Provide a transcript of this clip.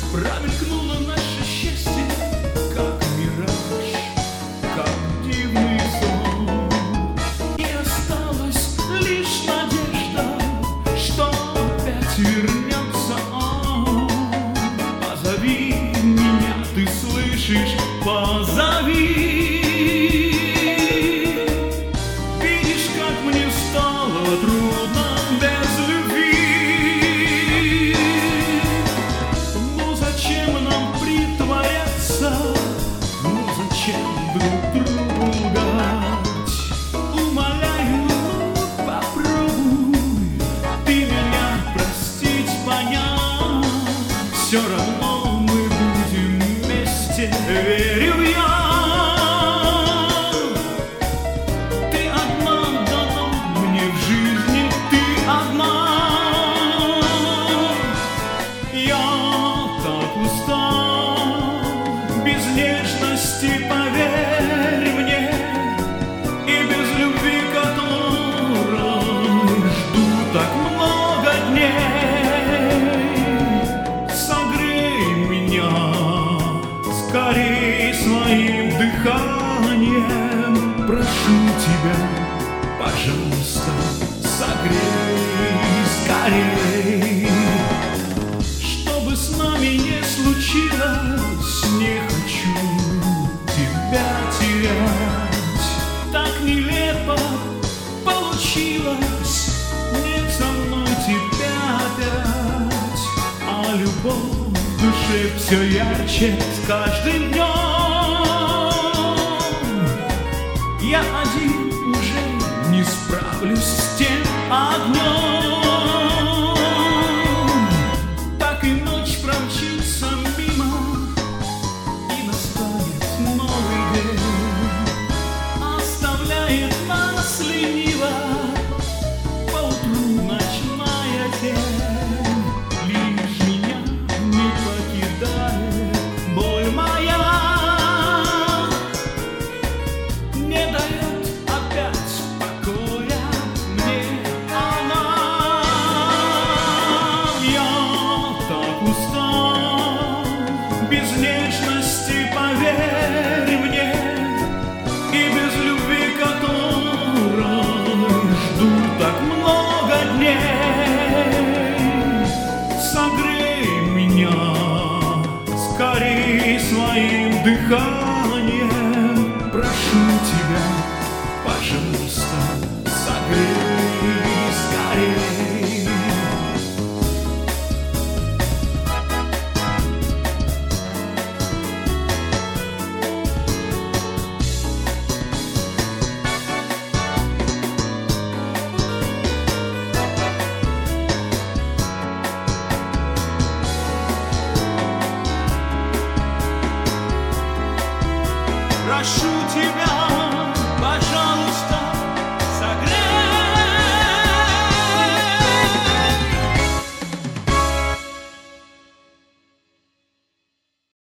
Промелькнуло наше счастье, как мираж, как дивный сон. И осталась лишь надежда, что опять вернется он. Позови меня, ты слышишь, позови. Видишь, как мне стало трудно без любви. Ну зачем нам притворяться, ну зачем друг другу лгать? Умоляю, попробуй ты меня простить, понять. Все равно мы будем вместе, верю я. Ты одна дана мне в жизни, ты одна. Я так устал без нежности, поверь мне, и без любви, которой жду так много дней. Согрей меня скорей своим дыханием, прошу тебя, пожалуйста, согрей скорей. Что бы с нами ни случилось, не хочу тебя терять. Так нелепо получилось, нет со мной тебя опять. А любовь в душе все ярче с каждым днем. Я один уже не справлюсь с тем огнем. Так и ночь промчится мимо, и настанет новый день. Оставляет нас лениво поутру ночная тень. Лишь меня не покидает боль моя, не дает опять покоя мне она. Я так устал без нежности, поверь мне, и без любви, которой жду так много дней. Согрей меня скорей своим дыханием, прошу тебя, пожалуйста, согрей скорей. Прошу тебя,